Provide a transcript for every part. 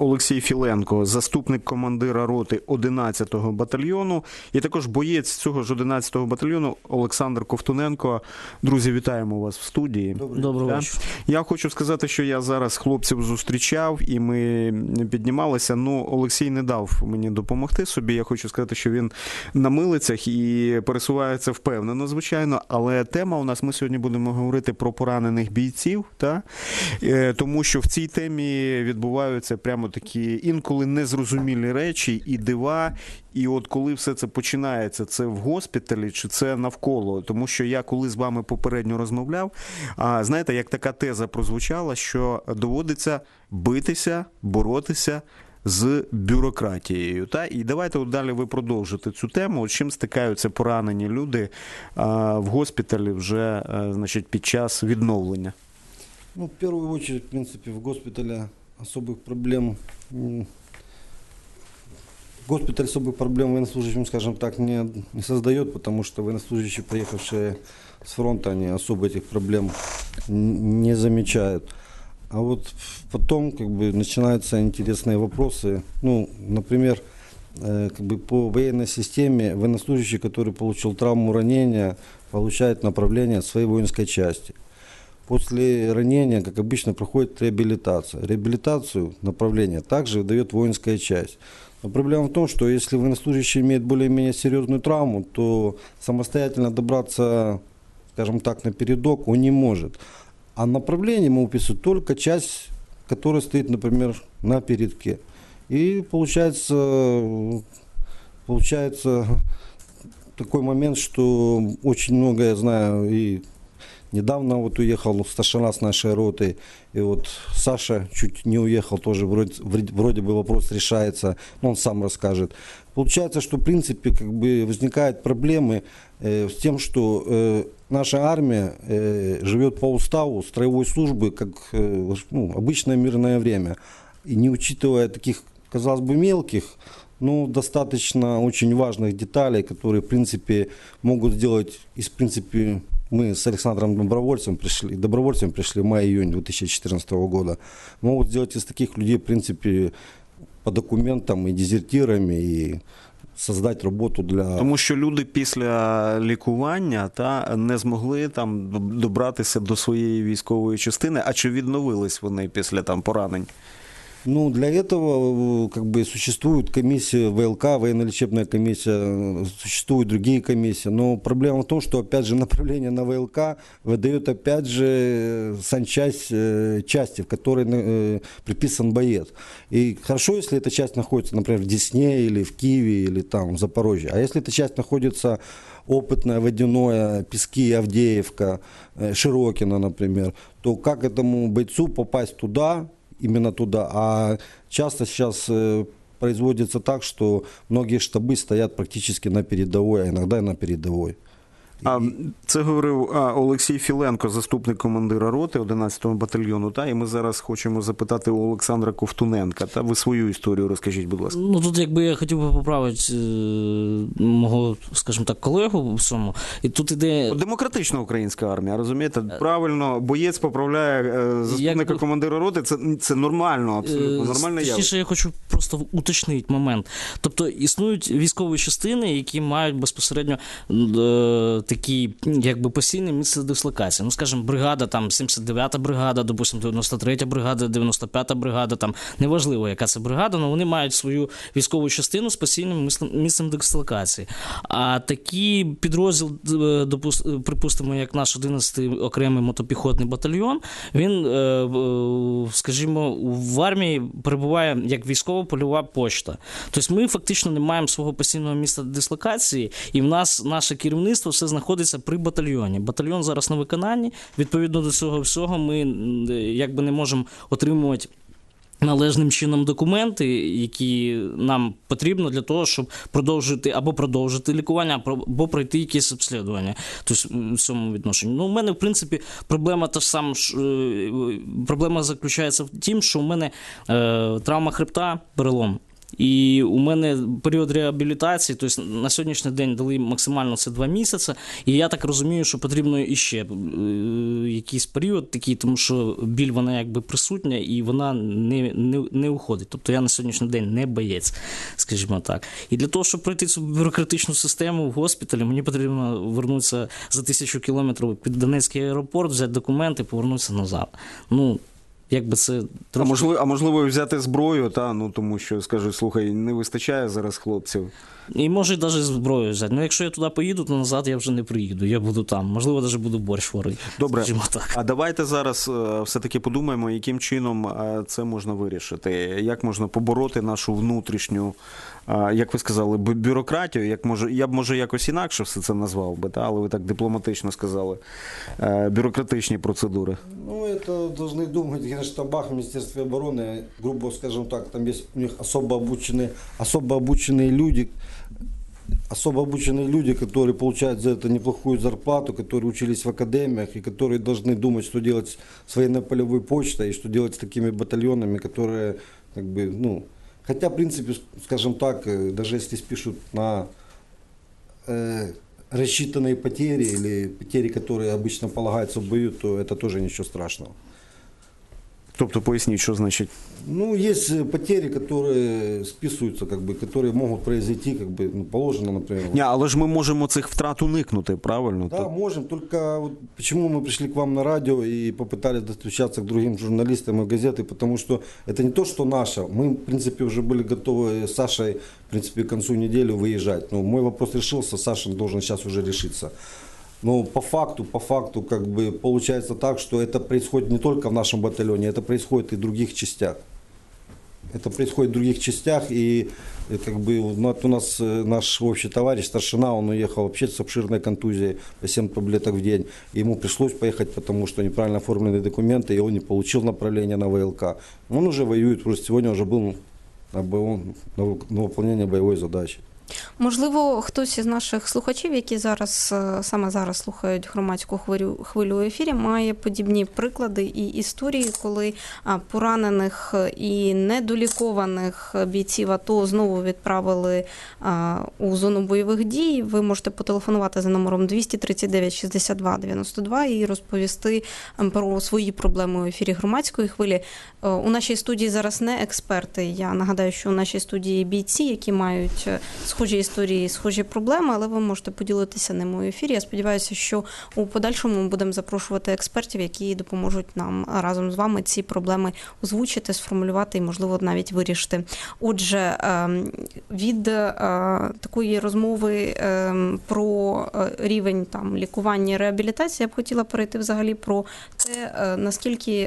Олексій Філенко, заступник командира роти 11-го батальйону, і також боєць цього ж 11-го батальйону Олександр Ковтуненко. Друзі, вітаємо вас в студії. Доброго вечора. Я хочу сказати, що я зараз хлопців зустрічав, і ми піднімалися. Олексій не дав мені допомогти собі. Я хочу сказати, що він на милицях і пересувається впевнено, звичайно. Але тема у нас, ми сьогодні будемо говорити про поранених бійців, тому що в цій темі відбуваються прямо такі інколи незрозумілі речі і дива. І от коли все це починається, це в госпіталі чи це навколо? Тому що я коли з вами попередньо розмовляв, знаєте, як така теза прозвучала, що доводиться битися, боротися з бюрократією. І давайте от далі ви продовжите цю тему. От чим стикаються поранені люди в госпіталі вже, під час відновлення? В первую очередь, в принципе, в госпитале особых проблем военнослужащим, скажем так, не создает, потому что военнослужащие, приехавшие с фронта, они особо этих проблем не замечают. А вот потом начинаются интересные вопросы. Например, по военной системе военнослужащий, который получил травму, ранения, получает направление от своей воинской части. После ранения, как обычно, проходит реабилитация. Реабилитацию, направление, также выдает воинская часть. Но проблема в том, что если военнослужащий имеет более-менее серьезную травму, то самостоятельно добраться, скажем так, на передок он не может. А направление ему выписывают только часть, которая стоит, например, на передке. И получается такой момент, что очень много, я знаю, и недавно уехал старшина с нашей роты, и Саша чуть не уехал, тоже вроде бы вопрос решается, но он сам расскажет. Получается, что в принципе возникают проблемы с тем, что наша армия живет по уставу строевой службы, как обычное мирное время, и не учитывая таких, казалось бы, мелких, но достаточно очень важных деталей, которые в принципе могут сделать мы с Александром добровольцем пришли в мае-июне 2014 года, могут сделать из таких людей, в принципе, по документам и дезертирами, и создать роботу для... Тому що люди після лікування не змогли добратися до своєї військової частини, а чи відновились вони після поранень? Для этого существует комиссия ВЛК, военно-лечебная комиссия, существуют другие комиссии. Но проблема в том, что, опять же, направление на ВЛК выдает, опять же, санчасть части, в которой приписан боец. И хорошо, если эта часть находится, например, в Десне, или в Киеве, или в Запорожье. А если эта часть находится Опытное, Водяное, Пески, Авдеевка, Широкино, например, то как этому бойцу попасть туда, именно туда? А часто сейчас производится так, что многие штабы стоят практически на передовой, а иногда и на передовой. Це говорив Олексій Філенко, заступник командира роти 11-го батальйону. І ми зараз хочемо запитати у Олександра Ковтуненка. Ви свою історію розкажіть, будь ласка. Тут я хотів би поправити мого, скажімо так, колегу в цьому. І тут іде... Демократична українська армія, розумієте? Правильно, боєць поправляє заступника командира роти. Це нормально, абсолютно нормальне явище. Точніше, я хочу просто уточнити момент. Тобто існують військові частини, які мають безпосередньо такі, постійне місце дислокації. Скажімо, бригада, 79-та бригада, допустимо, 93-та бригада, 95-та бригада, неважливо, яка це бригада, але вони мають свою військову частину з постійним місцем дислокації. А такий підрозділ, припустимо, як наш 11-й окремий мотопіхотний батальйон, він, скажімо, в армії перебуває як військово-польова почта. Тобто ми фактично не маємо свого постійного місця дислокації, і в нас наше керівництво все знаходиться при батальйоні. Батальйон зараз на виконанні. Відповідно до цього всього ми не можемо отримувати належним чином документи, які нам потрібно для того, щоб продовжити лікування, або пройти якісь обслідування. Тобто в цьому відношенні. У мене, в принципі, проблема та ж сама. Проблема заключається в тім, що у мене травма хребта, перелом. І у мене період реабілітації, тобто на сьогоднішній день дали максимально це 2 місяці, і я так розумію, що потрібно іще якийсь період такий, тому що біль вона якби присутня і вона не уходить. Тобто я на сьогоднішній день не боєць, скажімо так. І для того, щоб пройти цю бюрократичну систему в госпіталі, мені потрібно вернутися за 1000 кілометрів під Донецький аеропорт, взяти документи і повернутися назад. Ну, якби це трошки... А можливо взяти зброю, тому що, скажуть, слухай, не вистачає зараз хлопців. І може навіть зброю взяти. Ну, якщо я туди поїду, то назад я вже не приїду, я буду там. Можливо, навіть буду борщ варити. Добре, так. А давайте зараз все-таки подумаємо, яким чином це можна вирішити. Як можна побороти нашу внутрішню, як ви сказали, бюрократію, я б, може, якось інакше все це назвав би, але ви так дипломатично сказали, бюрократичні процедури. Ну, это должны думать в Генштабах, в Министерстве обороны, грубо скажем так, там есть у них особо обученные люди, которые получают за это неплохую зарплату, которые учились в академиях и которые должны думать, что делать с военно-полевой почтой и что делать с такими батальонами, которые, как бы, хотя, в принципе, скажем так, даже если спишут на рассчитанные потери или потери, которые обычно полагаются в бою, то это тоже ничего страшного. Тобто поясніть, що значить? Ну, есть потери, которые списываются, которые могут произойти, положено, например. Ні, але ж ми можемо цих втрат уникнути, правильно? Да, можем, только почему мы пришли к вам на радио и попытались достучаться к другим журналистам и газеты, потому что это не то, что наше. Мы, в принципе, уже были готовы с Сашей, в принципе, к концу недели выезжать. Но мой вопрос решился, Саша должен сейчас уже решиться. Но по факту, получается так, что это происходит не только в нашем батальоне, это происходит и в других частях. Это происходит в других частях, и у нас наш общий товарищ, старшина, он уехал вообще с обширной контузией, по 7 таблеток в день. Ему пришлось поехать, потому что неправильно оформлены документы, и он не получил направление на ВЛК. Он уже воюет, просто сегодня уже был на выполнение боевой задачи. Можливо, хтось із наших слухачів, які саме зараз слухають громадську хвилю у ефірі, має подібні приклади і історії, коли поранених і недолікованих бійців АТО знову відправили у зону бойових дій. Ви можете потелефонувати за номером 239 62 92 і розповісти про свої проблеми у ефірі громадської хвилі. У нашій студії зараз не експерти. Я нагадаю, що у нашій студії бійці, які мають схожі історії, схожі проблеми, але ви можете поділитися ними у ефірі. Я сподіваюся, що у подальшому ми будемо запрошувати експертів, які допоможуть нам разом з вами ці проблеми озвучити, сформулювати і, можливо, навіть вирішити. Отже, від такої розмови про рівень лікування і реабілітації я б хотіла перейти взагалі про те, наскільки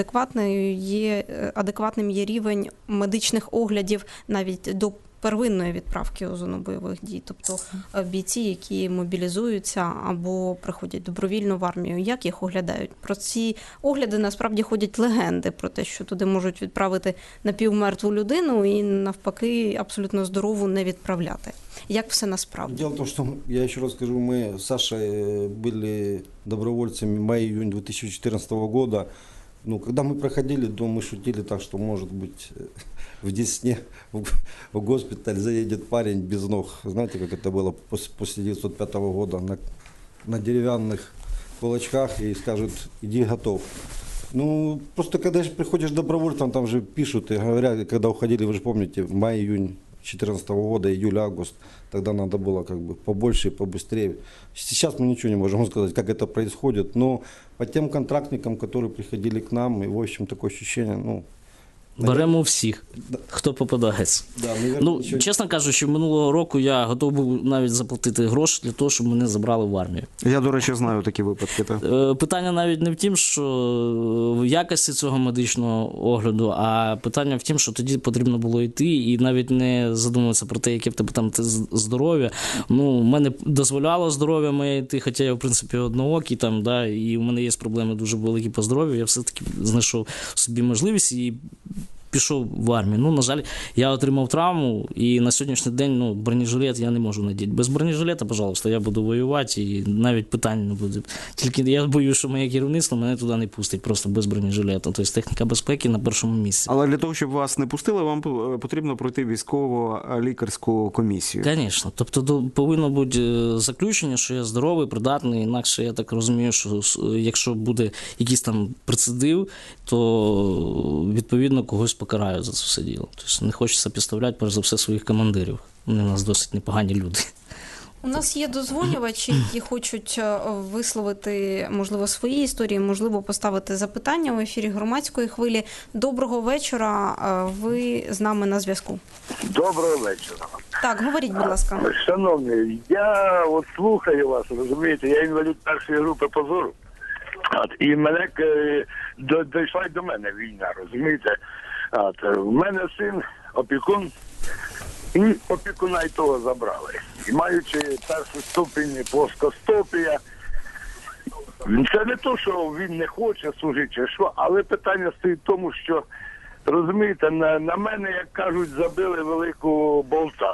адекватним є рівень медичних оглядів навіть до первинної відправки у зону бойових дій, тобто бійці, які мобілізуються або приходять добровільно в армію, як їх оглядають? Про ці огляди насправді ходять легенди про те, що туди можуть відправити напівмертву людину і навпаки абсолютно здорову не відправляти. Як все насправді? Дело в том, что, я еще раз скажу, мы с Сашей были добровольцами мая-июнь 2014 года. Когда мы проходили, мы шутили так, что, может быть, в Десне в госпиталь заедет парень без ног. Знаете, как это было после 1905 года на деревянных кулачках и скажут: иди готов. Просто когда приходишь добровольцем, там же пишут и говорят, когда уходили, вы же помните, май-июнь 2014 года, июль-август, тогда надо было побольше и побыстрее. Сейчас мы ничего не можем сказать, как это происходит, но по тем контрактникам, которые приходили к нам, и, в общем, такое ощущение, беремо всіх, хто попадається. Да, чесно кажучи, минулого року я готов був навіть заплатити гроші для того, щоб мене забрали в армію. Я, до речі, знаю такі випадки. Питання навіть не в тім, що в якості цього медичного огляду, а питання в тім, що тоді потрібно було йти і навіть не задумуватися про те, яке в тебе там здоров'я. Мене дозволяло здоров'я моє йти, хоча я, в принципі, одноокий, і у мене є проблеми дуже великі по здоров'ю. Я все-таки знайшов собі можливість і пішов в армію. Ну, на жаль, я отримав травму, і на сьогоднішній день бронежилет я не можу надіти. Без бронежилета, пожалуйста, я буду воювати, і навіть питань не буде. Тільки я боюсь, що моє керівництво мене туди не пустить, просто без бронежилета. Тобто техніка безпеки на першому місці. Але для того, щоб вас не пустили, вам потрібно пройти військово-лікарську комісію. Звісно. Тобто повинно бути заключення, що я здоровий, придатний, інакше я так розумію, що якщо буде якийсь там прецедив, то відповідно когось покарають за це все діло. Тобто не хочеться підставляти, перш за все, своїх командирів. Вони у нас досить непогані люди. У нас є дозвонювачі, які хочуть висловити, можливо, свої історії, можливо, поставити запитання у ефірі Громадської хвилі. Доброго вечора, ви з нами на зв'язку. Доброго вечора. Так, говоріть, будь ласка. Шановні, я от слухаю вас, розумієте, я інвалід першої групи позору. І мене дійшла й до мене війна, розумієте. У мене син опікун, і опікуна й того забрали. І маючи першу ступінь плоскостопія, це не то, що він не хоче служити, чи що, але питання стоїть в тому, що, розумієте, на мене, як кажуть, забили велику болта.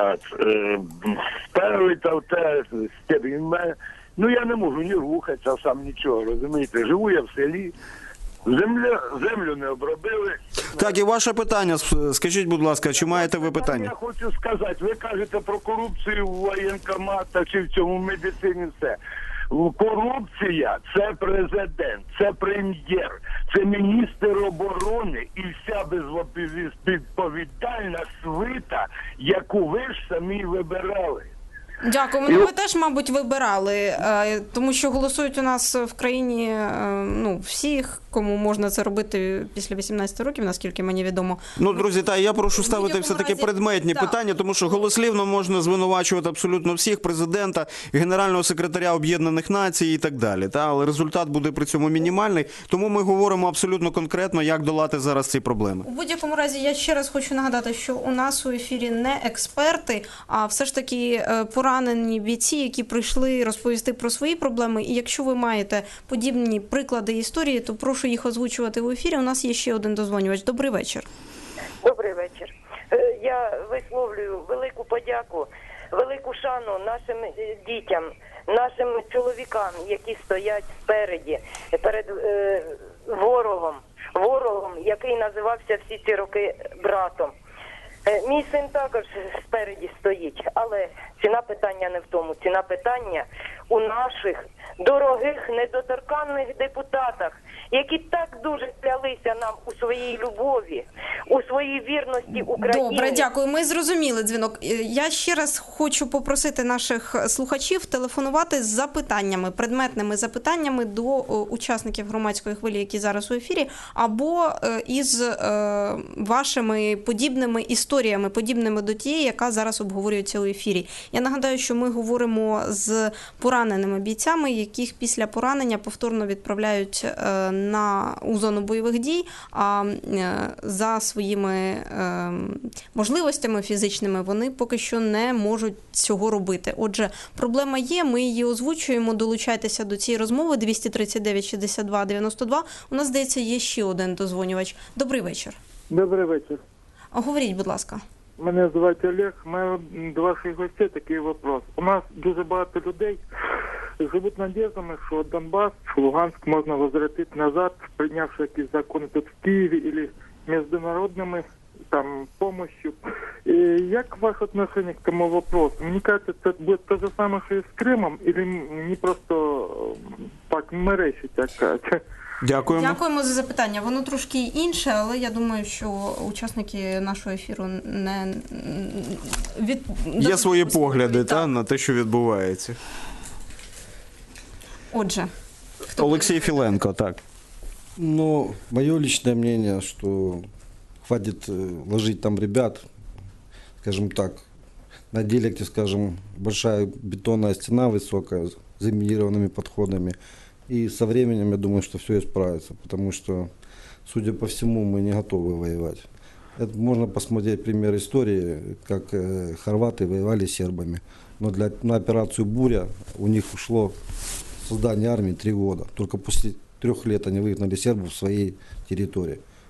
Сперли та те стебінь. Ну, я не можу ні рухатися, сам нічого, розумієте. Живу я в селі, землю не обробили. Так, і ваше питання, скажіть, будь ласка, чи маєте ви питання? Я хочу сказати, ви кажете про корупцію в воєнкоматах чи в цьому медицині все. Корупція – це президент, це прем'єр, це міністр оборони і вся безвідповідальна свита, яку ви ж самі вибирали. Дякую. Ну, ви теж, мабуть, вибирали, тому що голосують у нас в країні всіх, кому можна це робити після 18 років, наскільки мені відомо. Ну, друзі, я прошу ставити все-таки предметні питання, тому що голослівно можна звинувачувати абсолютно всіх, президента, генерального секретаря Об'єднаних Націй і так далі. Але результат буде при цьому мінімальний, тому ми говоримо абсолютно конкретно, як долати зараз ці проблеми. У будь-якому разі, я ще раз хочу нагадати, що у нас у ефірі не експерти, а все ж таки поранені бійці, які прийшли розповісти про свої проблеми. І якщо ви маєте подібні приклади історії, то прошу їх озвучувати в ефірі. У нас є ще один дозвонювач. Добрий вечір. Добрий вечір. Я висловлюю велику подяку, велику шану нашим дітям, нашим чоловікам, які стоять спереді, перед ворогом, який називався всі ці роки братом. Мій син також спереді стоїть, але ціна питання не в тому. Ціна питання у наших дорогих недоторканних депутатах, які так дуже клялися нам у своїй любові, у своїй вірності Україні. Добре, дякую. Ми зрозуміли дзвінок. Я ще раз хочу попросити наших слухачів телефонувати з запитаннями, предметними запитаннями до учасників Громадської хвилі, які зараз у ефірі, або із вашими подібними історіями, подібними до тієї, яка зараз обговорюється у ефірі. Я нагадаю, що ми говоримо з пораненими бійцями, яких після поранення повторно відправляють у зону бойових дій, а за своїми можливостями фізичними вони поки що не можуть цього робити. Отже, проблема є, ми її озвучуємо, долучайтеся до цієї розмови, 239 62 92. У нас, здається, є ще один дозвонювач. Добрий вечір. Добрий вечір. Говоріть, будь ласка. Мене звати Олег. У мене до ваших гостей такий вопрос. У нас дуже багато людей живуть надіждами, що Донбас, Луганськ можна возвратити назад, прийнявши якісь закони тут в Києві або міжнародними помощью. И як ваше отношение к тому вопросу? Мне кажется, это будет то же самое, что и с Крымом, или не просто так мерещить, так сказать? Дякуємо. Дякуємо за запитання. Воно трошки інше, але я думаю, що учасники нашого ефіру Є свої погляди на те, що відбувається. Отже. Олексій Філенко, так. Ну, мое личное мнение, что хватит ложить там ребят, скажем так, на диалекте, скажем, большая бетонная стена высокая, с заминированными подходами. И со временем, я думаю, что все исправится, потому что, судя по всему, мы не готовы воевать. Это можно посмотреть пример истории, как хорваты воевали с сербами. Но на операцию «Буря» у них ушло создание армии 3 года. Только после 3 лет они выгнали сербов в своей территории.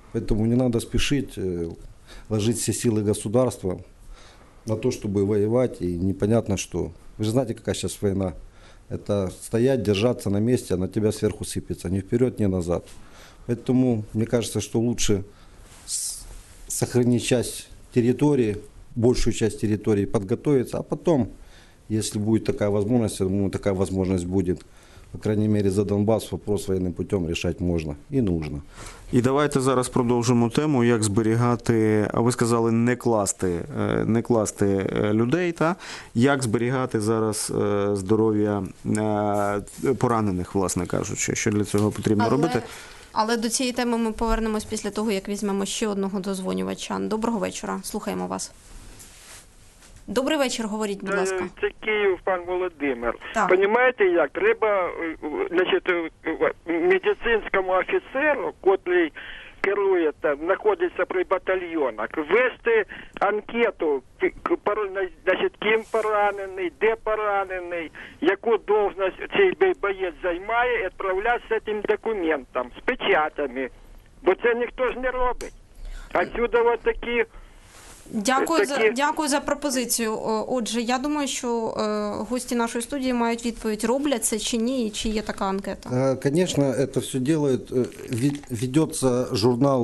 Поэтому не надо спешить ложить все силы государства на то, чтобы воевать, и непонятно что. Вы же знаете, какая сейчас война. Это стоять, держаться на месте, а на тебя сверху сыпется. Ни вперед, ни назад. Поэтому мне кажется, что лучше сохранить часть территории, большую часть территории, подготовиться, а потом, если будет такая возможность, я думаю, такая возможность будет, по крайней мере, за Донбасс вопрос военным путем решать можна і нужно. І давайте зараз продовжимо тему, як зберігати, а ви сказали, не класти людей, та? Як зберігати зараз здоров'я поранених, власне кажучи, що для цього потрібно робити? Але до цієї теми ми повернемось після того, як візьмемо ще одного дозвонювача. Доброго вечора, слухаємо вас. Добрий вечір, говоріть, будь ласка. Це Київ, пан Володимир. Так. Понімаєте як? Треба, значить, медицинському офіцеру, котрий керує там, знаходиться при батальйонах, ввести анкету, значить, ким поранений, де поранений, яку должність цей боєць займає, і відправляти з цим документом, з печатами. Бо це ніхто ж не робить. Отсюда от такі... Дякую за пропозицію. Отже, я думаю, що гості нашої студії мають відповідь, роблять це чи ні, і чи є така анкета. Конечно, это все делает. Ведется журнал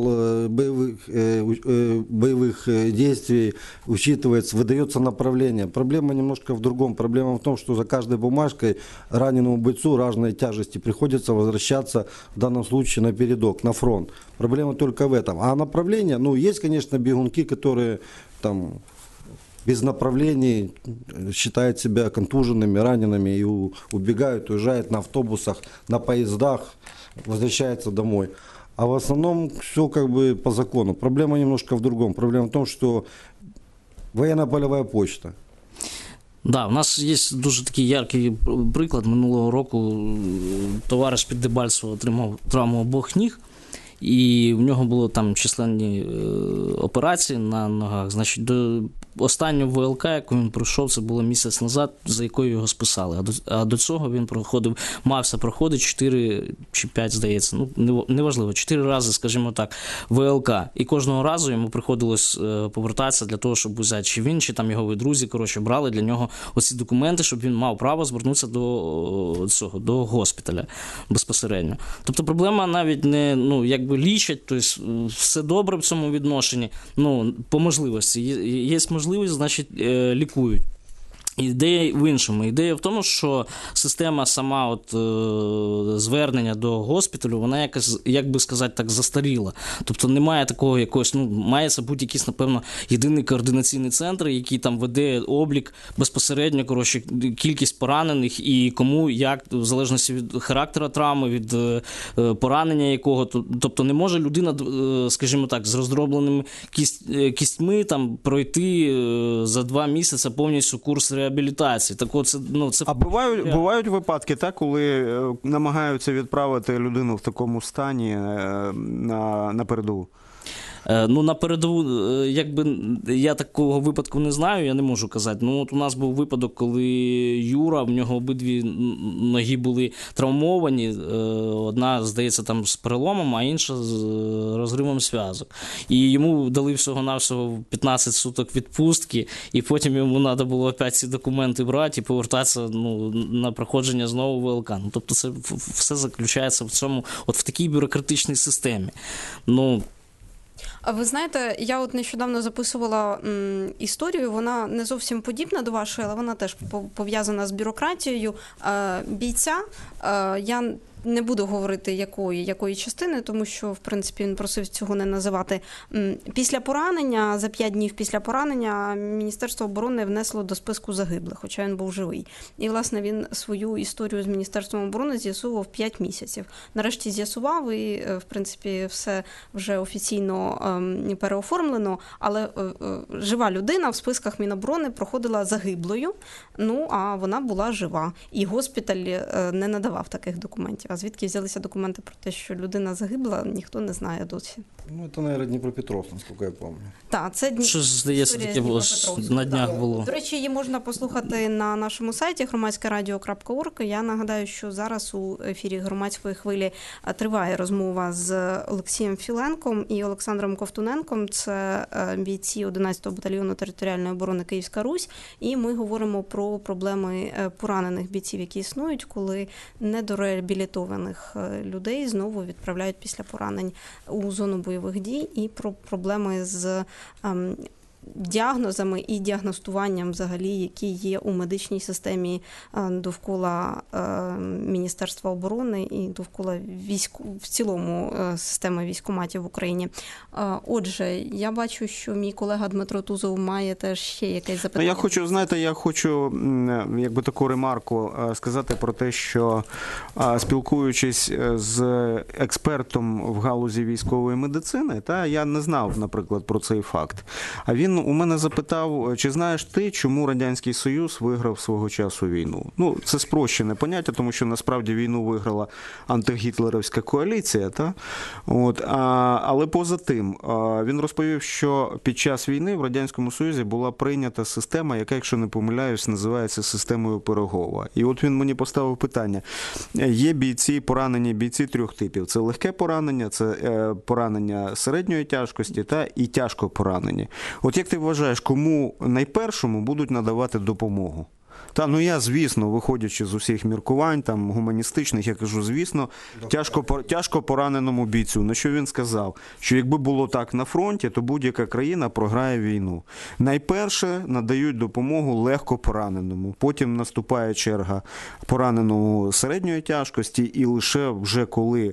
боевых действий, учитывается, выдается направление. Проблема немножко в другом. Проблема в том, что за каждой бумажкой раненому бойцу разной тяжести приходится возвращаться, в данном случае, на передок, на фронт. Проблема только в этом. А направление, есть, конечно, бегунки, которые там без направлений считают себя контуженными, ранеными и убегают, уезжают на автобусах, на поездах, возвращаются домой. А в основном все как бы по закону. Проблема немножко в другом. Проблема в том, что военно-полевая почта. Да, у нас є дуже такий яркий приклад. Минулого року товариш під Дебальцево отримав травму обох ніг. І в нього було там численні операції на ногах. Значить, до останнього ВЛК, яку він пройшов, це було місяць назад, за якою його списали. А до цього він мався проходити 4 чи 5, здається, неважливо, 4 рази, скажімо так, ВЛК. І кожного разу йому приходилось повертатися для того, щоб взяти, чи він, чи там його друзі, брали для нього оці документи, щоб він мав право звернутися до госпіталя безпосередньо. Тобто проблема навіть не, лічать, тобто все добре в цьому відношенні, по можливості. Є можливість, значить, лікують. Ідея в іншому. Ідея в тому, що система сама звернення до госпіталю, вона якось, як би сказати так, застаріла. Тобто немає такого якогось, має це бути якийсь, напевно, єдиний координаційний центр, який там веде облік безпосередньо, кількість поранених і кому, як, в залежності від характеру травми, від поранення якого. Тобто не може людина, скажімо так, з роздробленими кістьми там пройти за 2 місяці повністю курс реабілітації. Так це, А бувають випадки, так, коли намагаються відправити людину в такому стані на передову? На передову, якби, я такого випадку не знаю, я не можу казати. У нас був випадок, коли Юра, в нього обидві ноги були травмовані, одна, здається, там з переломом, а інша з розривом зв'язок. І йому дали всього-навсього 15 суток відпустки, і потім йому треба було опять ці документи брати і повертатися на проходження знову ВЛК. Тобто це все заключається в цьому, в такій бюрократичній системі. Ви знаєте, я нещодавно записувала історію, вона не зовсім подібна до вашої, але вона теж пов'язана з бюрократією бійця. Я не буду говорити, якої частини, тому що, в принципі, він просив цього не називати. Після поранення, за 5 днів після поранення, Міністерство оборони внесло до списку загиблих, хоча він був живий. І, власне, він свою історію з Міністерством оборони з'ясував 5 місяців. Нарешті з'ясував і, в принципі, все вже офіційно переоформлено, але жива людина в списках Міноборони проходила загиблою, а вона була жива. І госпіталь не надавав таких документів. А звідки взялися документи про те, що людина загибла, ніхто не знає досі. Ну, это, наверное, Днепропетровск, насколько я помню. Так, це Що, здається, історія таке з було Дніпропетровська. на днях було. До речі, її можна послухати на нашому сайті громадськерадіо.орг. Я нагадаю, що зараз у ефірі Громадської хвилі триває розмова з Олексієм Філенком і Олександром Ковтуненком. Це бійці 11-го батальйону територіальної оборони Київська Русь. І ми говоримо про проблеми поранених бійців, які існують, коли недореабілітованих людей знову відправляють після поранень у зону бойових дій, і про проблеми з діагнозами і діагностуванням взагалі, які є у медичній системі довкола Міністерства оборони і довкола в цілому системи військкоматів в Україні. Отже, я бачу, що мій колега Дмитро Тузов має теж ще якесь запитання. Я хочу якби таку ремарку сказати про те, що спілкуючись з експертом в галузі військової медицини, я не знав, наприклад, про цей факт. А він у мене запитав, чи знаєш ти, чому Радянський Союз виграв свого часу війну? Ну, це спрощене поняття, тому що насправді війну виграла антигітлерівська коаліція, але поза тим, він розповів, що під час війни в Радянському Союзі була прийнята система, яка, якщо не помиляюсь, називається системою Пирогова. І от він мені поставив питання. Є бійці, поранені бійці трьох типів. Це легке поранення, це поранення середньої тяжкості і тяжко поранені. От як ти вважаєш, кому найпершому будуть надавати допомогу? Я, звісно, виходячи з усіх міркувань, гуманістичних, я кажу, звісно, тяжко пораненому бійцю. На що він сказав? Що якби було так на фронті, то будь-яка країна програє війну. Найперше надають допомогу легко пораненому. Потім наступає черга пораненому середньої тяжкості, і лише вже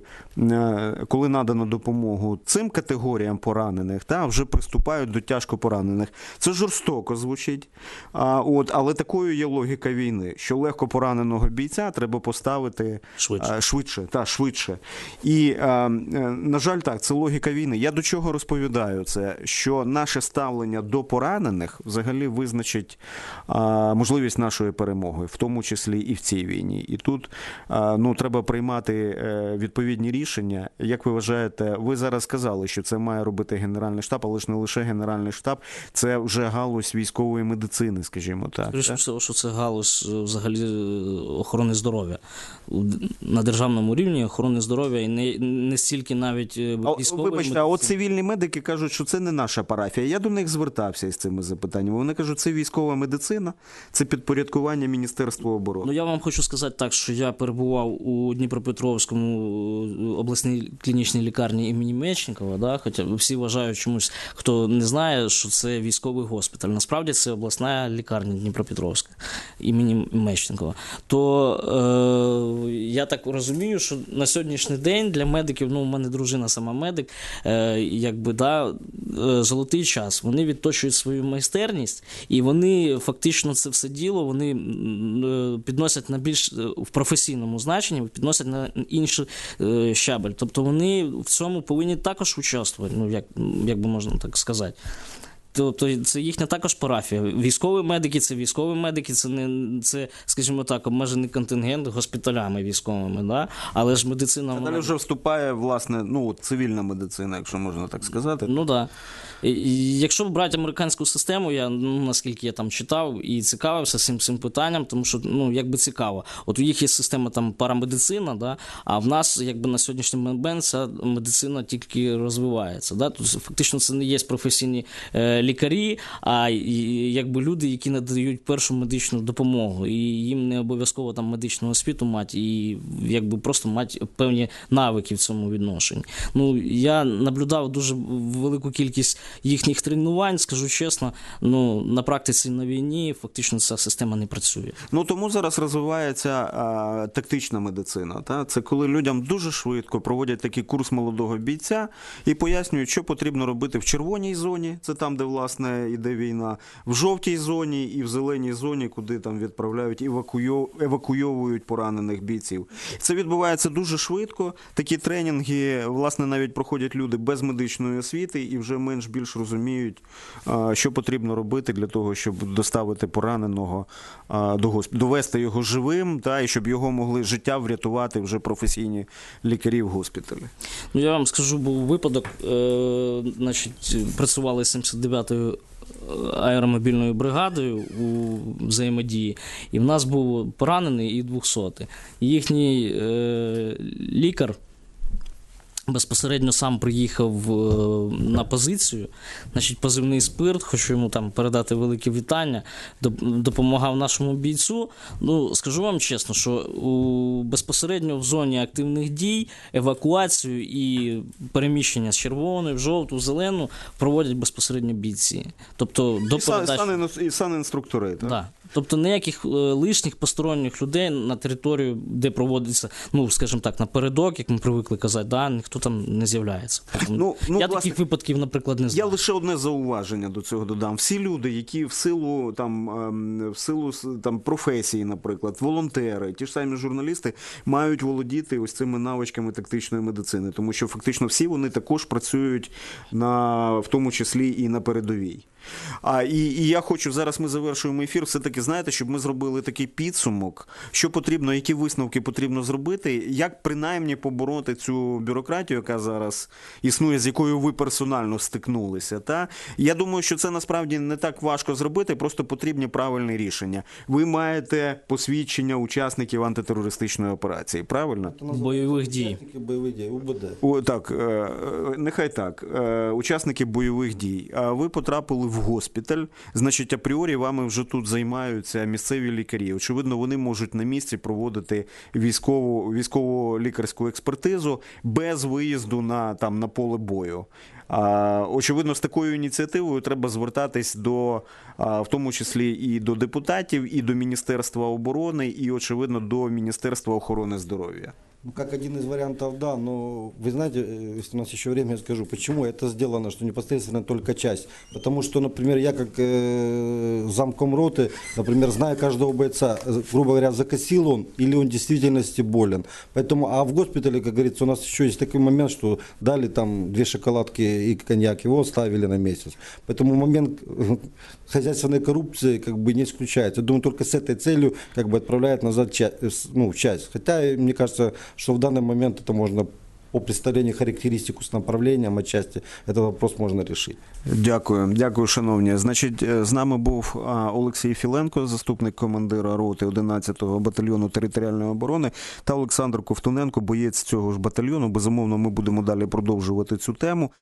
коли надано допомогу цим категоріям поранених, вже приступають до тяжко поранених. Це жорстоко звучить, але такою є логіка війни, що легко пораненого бійця треба поставити швидше. І, на жаль, це логіка війни. Я до чого розповідаю це? Що наше ставлення до поранених взагалі визначить можливість нашої перемоги, в тому числі і в цій війні. І тут треба приймати відповідні рішення. Як ви вважаєте, ви зараз сказали, що це має робити Генеральний штаб, але ж не лише Генеральний штаб, це вже галузь військової медицини, скажімо так. Скоріше всього, що це галузь взагалі охорони здоров'я. На державному рівні охорони здоров'я і не стільки навіть військової медицини. А от цивільні медики кажуть, що це не наша парафія. Я до них звертався із цими запитаннями. Вони кажуть, це військова медицина, це підпорядкування Міністерства оборони. Я вам хочу сказати так, що я перебував у Дніпропетровському обласній клінічній лікарні імені Мечникова, хоча всі вважають чомусь, хто не знає, що це військовий госпіталь. Насправді це обласна лікарня Дніпропетровська імені Мечникова. То я так розумію, що на сьогоднішній день для медиків, у мене дружина сама медик, золотий час. Вони відточують свою майстерність, і вони фактично це все діло, вони підносять на більш в професійному значенні, підносять на інший щабель. Тобто вони в цьому повинні також участвувати, як би можна так сказати. Тобто це їхня також парафія. Військові медики, це, скажімо так, обмежений контингент госпіталями військовими, але ж медицина... Далі вже вступає, власне, цивільна медицина, якщо можна так сказати. Так. Якщо брати американську систему, я, наскільки я там читав і цікавився цим питанням, тому що, цікаво. От у їх є система парамедицина, а в нас, на сьогоднішній момент ця медицина тільки розвивається. Тобто, фактично, це не є професійні лікарі, а люди, які надають першу медичну допомогу. І їм не обов'язково медичну освіту мати, і просто мати певні навики в цьому відношенні. Я наблюдав дуже велику кількість їхніх тренувань, скажу чесно, на практиці на війні фактично ця система не працює. Тому зараз розвивається тактична медицина. Це коли людям дуже швидко проводять такий курс молодого бійця і пояснюють, що потрібно робити в червоній зоні, це там, де власне, іде війна, в жовтій зоні і в зеленій зоні, куди там відправляють, евакуйовують поранених бійців. Це відбувається дуже швидко. Такі тренінги, власне, навіть проходять люди без медичної освіти і вже менш-більш розуміють, що потрібно робити для того, щоб доставити пораненого до госпіталю, довести його живим, і щоб його могли життя врятувати вже професійні лікарі в госпіталі. Ну, я вам скажу, був випадок, значить, працювали 79-ю аеромобільною бригадою у взаємодії, і в нас був поранений і 200-й. Їхній лікар безпосередньо сам приїхав на позицію, значить, позивний «Спирт», хочу йому там передати велике вітання, допомагав нашому бійцю. Ну, скажу вам чесно, що безпосередньо в зоні активних дій евакуацію і переміщення з червоної в жовту, в зелену проводять безпосередньо бійці. Тобто до передачі... І санінструктори, так? Да. Тобто ніяких лишніх посторонніх людей на територію, де проводиться, ну, скажімо так, напередок, як ми привикли казати, ніхто там не з'являється. Я таких випадків, наприклад, не знаю. Я лише одне зауваження до цього додам. Всі люди, які в силу професії, наприклад, волонтери, ті ж самі журналісти, мають володіти ось цими навичками тактичної медицини, тому що фактично всі вони також працюють в тому числі і на передовій. І я хочу, зараз ми завершуємо ефір, все-таки, знаєте, щоб ми зробили такий підсумок, що потрібно, які висновки потрібно зробити, як принаймні побороти цю бюрократію, яка зараз існує, з якою ви персонально стикнулися. Я думаю, що це насправді не так важко зробити, просто потрібні правильні рішення. Ви маєте посвідчення учасників антитерористичної операції, правильно? Бойових дій. Бойових дій, УБД. Так, нехай так. Учасники бойових дій. А ви потрапили в госпіталь, значить, апріорі вами вже тут займаються місцеві лікарі. Очевидно, вони можуть на місці проводити військову лікарську експертизу без виїзду на поле бою. Очевидно, з такою ініціативою треба звертатись в тому числі і до депутатів, і до Міністерства оборони, і, очевидно, до Міністерства охорони здоров'я. Ну, как один из вариантов, да, но вы знаете, если у нас еще время, я скажу, почему это сделано, что непосредственно только часть. Потому что, например, я как замком роты, например, знаю каждого бойца, грубо говоря, закосил он или он в действительности болен. Поэтому, а в госпитале, как говорится, у нас еще есть такой момент, что дали там 2 шоколадки и коньяк, его оставили на месяц. Поэтому момент хозяйственной коррупции как бы не исключается. Я думаю, только с этой целью как бы отправляют назад часть. Хотя, мне кажется, что в данный момент это можно по представлению характеристику с направлением отчасти, этот вопрос можно решить. Дякую, шановні. Значить, з нами був Олексій Філенко, заступник командира роти 11-го батальйону територіальної оборони, та Олександр Ковтуненко, боєць цього ж батальйону. Безумовно, ми будемо далі продовжувати цю тему.